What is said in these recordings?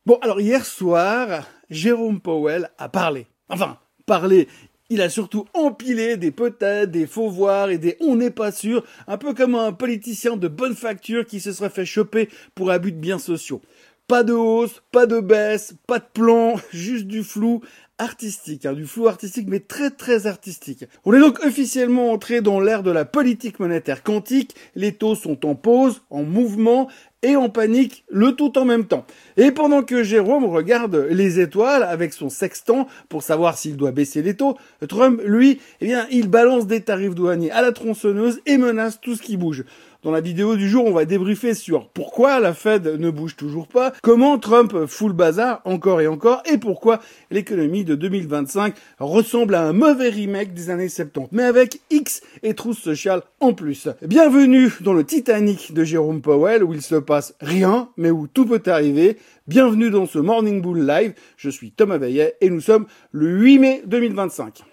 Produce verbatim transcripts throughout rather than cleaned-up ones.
Bon, alors hier soir, Jérôme Powell a parlé. Enfin, parlé. Il a surtout empilé des peut-être, des faux voir et des on n'est pas sûr, un peu comme un politicien de bonne facture qui se serait fait choper pour abus de biens sociaux. Pas de hausse, pas de baisse, pas de plan, juste du flou artistique, hein, du flou artistique mais très très artistique. On est donc officiellement entré dans l'ère de la politique monétaire quantique, les taux sont en pause, en mouvement et en panique, le tout en même temps. Et pendant que Jérôme regarde les étoiles avec son sextant pour savoir s'il doit baisser les taux, Trump, lui, eh bien, il balance des tarifs douaniers à la tronçonneuse et menace tout ce qui bouge. Dans la vidéo du jour, on va débriefer sur pourquoi la Fed ne bouge toujours pas, comment Trump fout le bazar encore et encore, et pourquoi l'économie de deux mille vingt-cinq ressemble à un mauvais remake des années soixante-dix, mais avec X et trousse sociale en plus. Bienvenue dans le Titanic de Jérôme Powell, où il se passe rien, mais où tout peut arriver. Bienvenue dans ce Morning Bull Live, je suis Thomas Veillet, et nous sommes le huit mai deux mille vingt-cinq.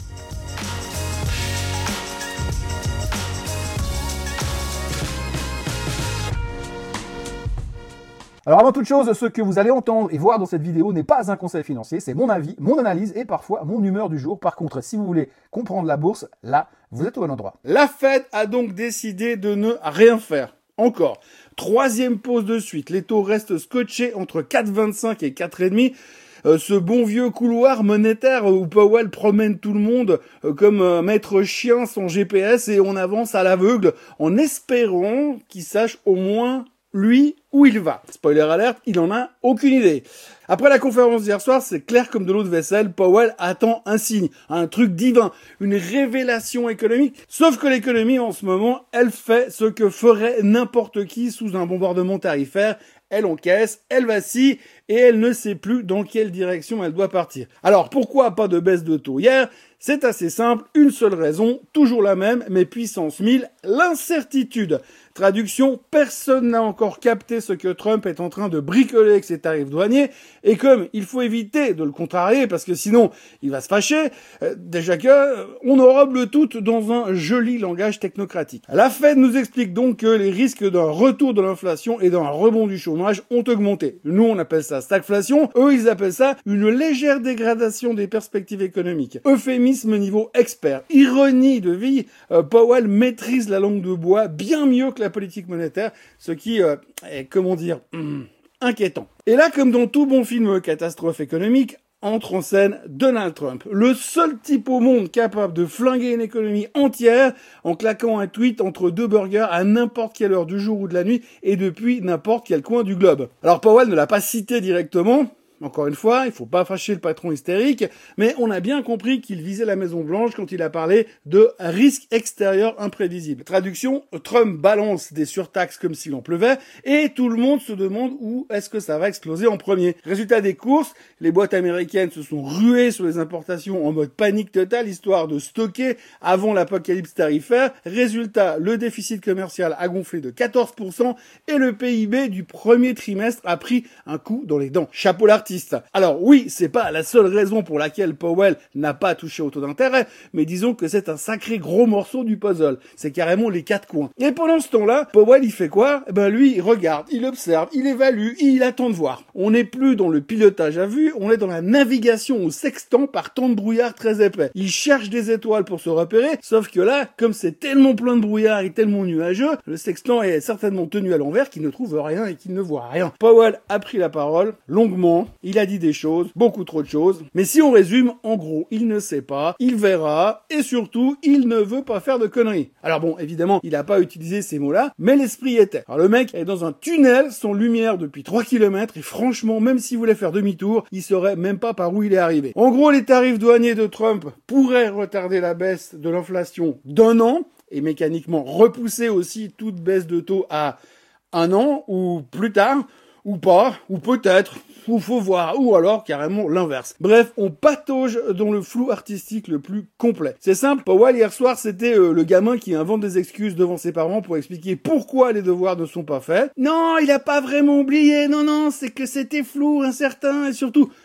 Alors avant toute chose, ce que vous allez entendre et voir dans cette vidéo n'est pas un conseil financier, c'est mon avis, mon analyse et parfois mon humeur du jour. Par contre, si vous voulez comprendre la bourse, là, vous êtes au bon endroit. La Fed a donc décidé de ne rien faire. Encore. Troisième pause de suite. Les taux restent scotchés entre quatre virgule vingt-cinq et quatre virgule cinq. Euh, ce bon vieux couloir monétaire où Powell promène tout le monde euh, comme un maître chien sans G P S et on avance à l'aveugle en espérant qu'il sache au moins lui où il va. Spoiler alert, il en a aucune idée. Après la conférence d'hier soir, c'est clair comme de l'eau de vaisselle, Powell attend un signe, un truc divin, une révélation économique. Sauf que l'économie en ce moment, elle fait ce que ferait n'importe qui sous un bombardement tarifaire. Elle encaisse, elle vacille et elle ne sait plus dans quelle direction elle doit partir. Alors pourquoi pas de baisse de taux hier ? C'est assez simple, une seule raison, toujours la même, mais puissance mille, l'incertitude. Traduction, personne n'a encore capté ce que Trump est en train de bricoler avec ses tarifs douaniers, et comme il faut éviter de le contrarier, parce que sinon il va se fâcher, euh, déjà que euh, on enrobe le tout dans un joli langage technocratique. La Fed nous explique donc que les risques d'un retour de l'inflation et d'un rebond du chômage ont augmenté. Nous on appelle ça stagflation, eux ils appellent ça une légère dégradation des perspectives économiques. Euphémisme niveau expert. Ironie de vie, euh, Powell maîtrise la langue de bois bien mieux que la politique monétaire, ce qui euh, est, comment dire, hum, inquiétant. Et là, comme dans tout bon film catastrophe économique, entre en scène Donald Trump, le seul type au monde capable de flinguer une économie entière en claquant un tweet entre deux burgers à n'importe quelle heure du jour ou de la nuit et depuis n'importe quel coin du globe. Alors Powell ne l'a pas cité directement. Encore une fois, il faut pas fâcher le patron hystérique, mais on a bien compris qu'il visait la Maison Blanche quand il a parlé de risque extérieur imprévisible. Traduction, Trump balance des surtaxes comme s'il en pleuvait, et tout le monde se demande où est-ce que ça va exploser en premier. Résultat des courses, les boîtes américaines se sont ruées sur les importations en mode panique totale, histoire de stocker avant l'apocalypse tarifaire. Résultat, le déficit commercial a gonflé de quatorze pour cent, et le P I B du premier trimestre a pris un coup dans les dents. Chapeau l'artiste. Alors oui, c'est pas la seule raison pour laquelle Powell n'a pas touché au taux d'intérêt, mais disons que c'est un sacré gros morceau du puzzle. C'est carrément les quatre coins. Et pendant ce temps-là, Powell, il fait quoi ? Eh ben lui, il regarde, il observe, il évalue, il attend de voir. On n'est plus dans le pilotage à vue, on est dans la navigation au sextant par temps de brouillard très épais. Il cherche des étoiles pour se repérer, sauf que là, comme c'est tellement plein de brouillard et tellement nuageux, le sextant est certainement tenu à l'envers qu'il ne trouve rien et qu'il ne voit rien. Powell a pris la parole, longuement. Il a dit des choses, beaucoup trop de choses. Mais si on résume, en gros, il ne sait pas, il verra, et surtout, il ne veut pas faire de conneries. Alors bon, évidemment, il n'a pas utilisé ces mots-là, mais l'esprit était. Alors le mec est dans un tunnel sans lumière depuis trois kilomètres, et franchement, même s'il voulait faire demi-tour, il saurait même pas par où il est arrivé. En gros, les tarifs douaniers de Trump pourraient retarder la baisse de l'inflation d'un an, et mécaniquement repousser aussi toute baisse de taux à un an, ou plus tard, ou pas, ou peut-être, ou faut voir, ou alors carrément l'inverse. Bref, on patauge dans le flou artistique le plus complet. C'est simple, Powell hier soir c'était euh, le gamin qui invente des excuses devant ses parents pour expliquer pourquoi les devoirs ne sont pas faits. Non, il a pas vraiment oublié, non non, c'est que c'était flou, incertain, et surtout,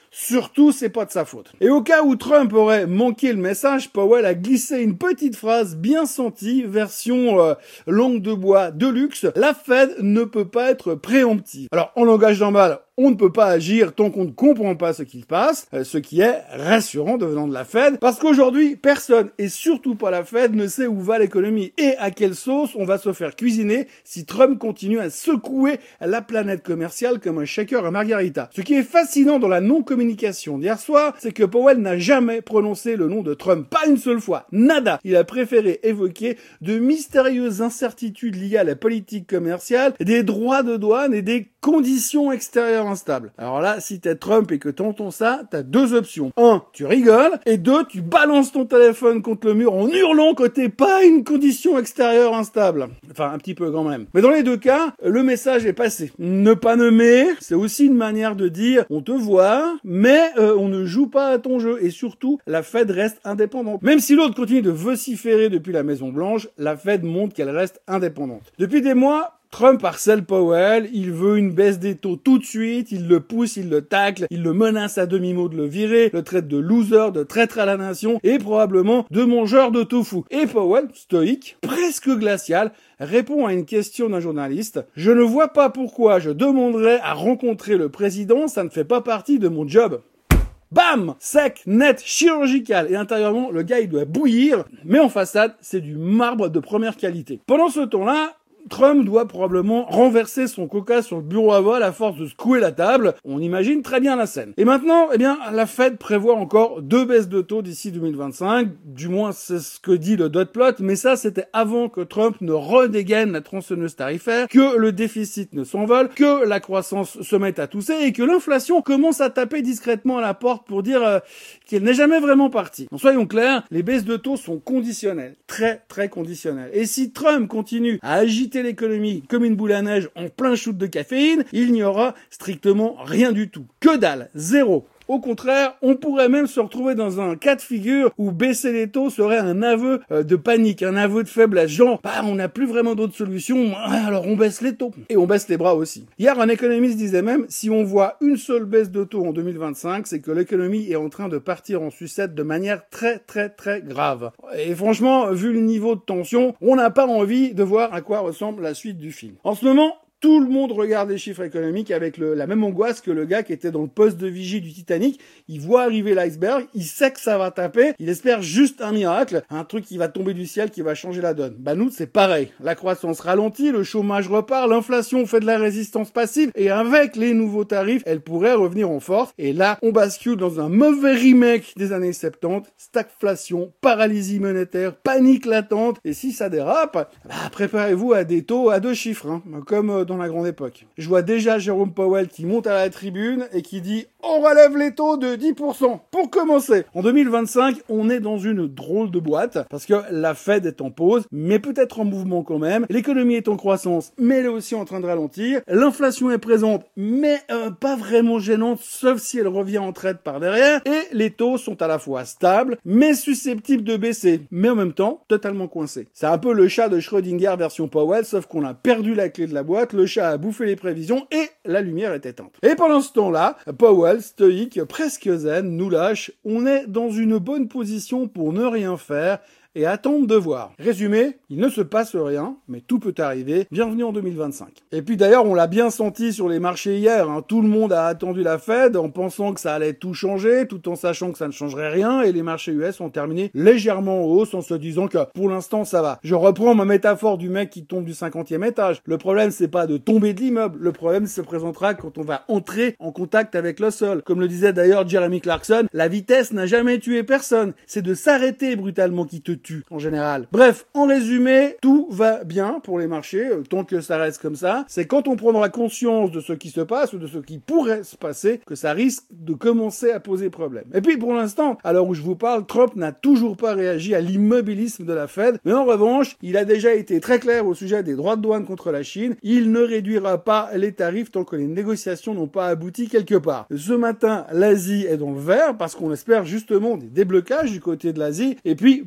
Surtout, c'est pas de sa faute. Et au cas où Trump aurait manqué le message, Powell a glissé une petite phrase bien sentie, version euh, langue de bois de luxe. La Fed ne peut pas être préemptive. Alors, en langage normal, on ne peut pas agir tant qu'on ne comprend pas ce qui se passe, ce qui est rassurant devenant de la Fed, parce qu'aujourd'hui, personne, et surtout pas la Fed, ne sait où va l'économie et à quelle sauce on va se faire cuisiner si Trump continue à secouer la planète commerciale comme un shaker à margarita. Ce qui est fascinant dans la non-communication d'hier soir, c'est que Powell n'a jamais prononcé le nom de Trump, pas une seule fois, nada. Il a préféré évoquer de mystérieuses incertitudes liées à la politique commerciale, des droits de douane et des conditions extérieures instables. Alors là, si t'es Trump et que t'entends ça, t'as deux options. Un, tu rigoles, et deux, tu balances ton téléphone contre le mur en hurlant que t'es pas une condition extérieure instable. Enfin, un petit peu quand même. Mais dans les deux cas, le message est passé. Ne pas nommer, c'est aussi une manière de dire on te voit, mais euh, on ne joue pas à ton jeu. Et surtout, la Fed reste indépendante. Même si l'autre continue de vociférer depuis la Maison Blanche, la Fed montre qu'elle reste indépendante. Depuis des mois, Trump harcèle Powell, il veut une baisse des taux tout de suite, il le pousse, il le tacle, il le menace à demi-mot de le virer, le traite de loser, de traître à la nation et probablement de mangeur de tofu. Et Powell, stoïque, presque glacial, répond à une question d'un journaliste. « Je ne vois pas pourquoi je demanderais à rencontrer le président, ça ne fait pas partie de mon job. » Bam! Sec, net, chirurgical. Et intérieurement, le gars, il doit bouillir. Mais en façade, c'est du marbre de première qualité. Pendant ce temps-là, Trump doit probablement renverser son coca sur le bureau à voile à force de secouer la table. On imagine très bien la scène. Et maintenant, eh bien, la Fed prévoit encore deux baisses de taux d'ici deux mille vingt-cinq. Du moins, c'est ce que dit le dot plot. Mais ça, c'était avant que Trump ne redégaine la tronçonneuse tarifaire, que le déficit ne s'envole, que la croissance se mette à tousser et que l'inflation commence à taper discrètement à la porte pour dire euh, qu'elle n'est jamais vraiment partie. Donc, soyons clairs, les baisses de taux sont conditionnelles. Très, très conditionnelles. Et si Trump continue à agiter l'économie comme une boule à neige en plein shoot de caféine, il n'y aura strictement rien du tout. Que dalle, zéro. Au contraire, on pourrait même se retrouver dans un cas de figure où baisser les taux serait un aveu euh, de panique, un aveu de faiblesse. Genre, bah, on n'a plus vraiment d'autres solutions, alors on baisse les taux. Et on baisse les bras aussi. Hier, un économiste disait même, si on voit une seule baisse de taux en deux mille vingt-cinq, c'est que l'économie est en train de partir en sucette de manière très très très grave. Et franchement, vu le niveau de tension, on n'a pas envie de voir à quoi ressemble la suite du film. En ce moment, tout le monde regarde les chiffres économiques avec le, la même angoisse que le gars qui était dans le poste de vigie du Titanic. Il voit arriver l'iceberg, il sait que ça va taper, il espère juste un miracle, un truc qui va tomber du ciel, qui va changer la donne. Bah nous, c'est pareil. La croissance ralentit, le chômage repart, l'inflation fait de la résistance passive, et avec les nouveaux tarifs, elle pourrait revenir en force. Et là, on bascule dans un mauvais remake des années soixante-dix, stagflation, paralysie monétaire, panique latente, et si ça dérape, bah préparez-vous à des taux à deux chiffres, hein, comme dans la grande époque. Je vois déjà Jérôme Powell qui monte à la tribune et qui dit « On relève les taux de dix pour cent pour commencer ». En deux mille vingt-cinq, on est dans une drôle de boîte parce que la Fed est en pause, mais peut-être en mouvement quand même. L'économie est en croissance, mais elle est aussi en train de ralentir. L'inflation est présente, mais euh, pas vraiment gênante, sauf si elle revient en traite par derrière. Et les taux sont à la fois stables, mais susceptibles de baisser, mais en même temps totalement coincés. C'est un peu le chat de Schrödinger version Powell, sauf qu'on a perdu la clé de la boîte. Le chat a bouffé les prévisions et la lumière est éteinte. Et pendant ce temps-là, Powell, stoïque, presque zen, nous lâche. On est dans une bonne position pour ne rien faire et attendre de voir. Résumé, il ne se passe rien, mais tout peut arriver. Bienvenue en deux mille vingt-cinq. Et puis d'ailleurs, on l'a bien senti sur les marchés hier. Hein. Tout le monde a attendu la Fed en pensant que ça allait tout changer, tout en sachant que ça ne changerait rien. Et les marchés U S ont terminé légèrement en hausse en se disant que pour l'instant, ça va. Je reprends ma métaphore du mec qui tombe du cinquantième étage. Le problème, c'est pas de tomber de l'immeuble. Le problème se présentera quand on va entrer en contact avec le sol. Comme le disait d'ailleurs Jeremy Clarkson, la vitesse n'a jamais tué personne. C'est de s'arrêter brutalement qui te tue. En général. Bref, en résumé, tout va bien pour les marchés, euh, tant que ça reste comme ça. C'est quand on prendra conscience de ce qui se passe ou de ce qui pourrait se passer que ça risque de commencer à poser problème. Et puis pour l'instant, à l'heure où je vous parle, Trump n'a toujours pas réagi à l'immobilisme de la Fed, mais en revanche, il a déjà été très clair au sujet des droits de douane contre la Chine. Il ne réduira pas les tarifs tant que les négociations n'ont pas abouti quelque part. Ce matin, l'Asie est dans le vert parce qu'on espère justement des déblocages du côté de l'Asie. Et puis, breaking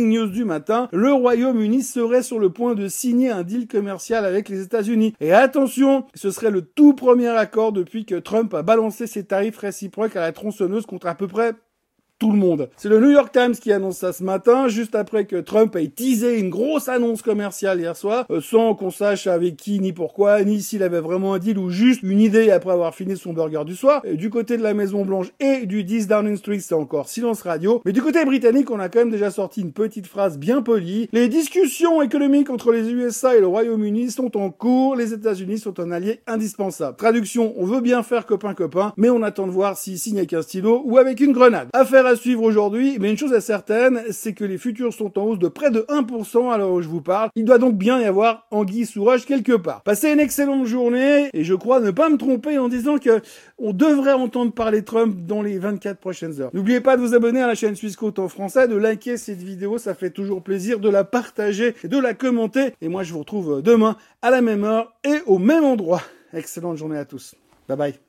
news du matin, le Royaume-Uni serait sur le point de signer un deal commercial avec les États-Unis. Et attention, ce serait le tout premier accord depuis que Trump a balancé ses tarifs réciproques à la tronçonneuse contre à peu près tout le monde. C'est le New York Times qui annonce ça ce matin, juste après que Trump ait teasé une grosse annonce commerciale hier soir, euh, sans qu'on sache avec qui, ni pourquoi, ni s'il avait vraiment un deal ou juste une idée après avoir fini son burger du soir. Et du côté de la Maison Blanche et du dix Downing Street, c'est encore silence radio. Mais du côté britannique, on a quand même déjà sorti une petite phrase bien polie. Les discussions économiques entre les U S A et le Royaume-Uni sont en cours. Les États-Unis sont un allié indispensable. Traduction, on veut bien faire copain-copain, mais on attend de voir s'il signe avec un stylo ou avec une grenade. Affaire à suivre aujourd'hui, mais une chose est certaine, c'est que les futurs sont en hausse de près de un pour cent à l'heure où je vous parle. Il doit donc bien y avoir anguille sous roche quelque part. Passez une excellente journée, et je crois ne pas me tromper en disant que on devrait entendre parler de Trump dans les vingt-quatre prochaines heures. N'oubliez pas de vous abonner à la chaîne Suisse Côte en français, de liker cette vidéo, ça fait toujours plaisir, de la partager et de la commenter. Et moi je vous retrouve demain à la même heure et au même endroit. Excellente journée à tous. Bye bye.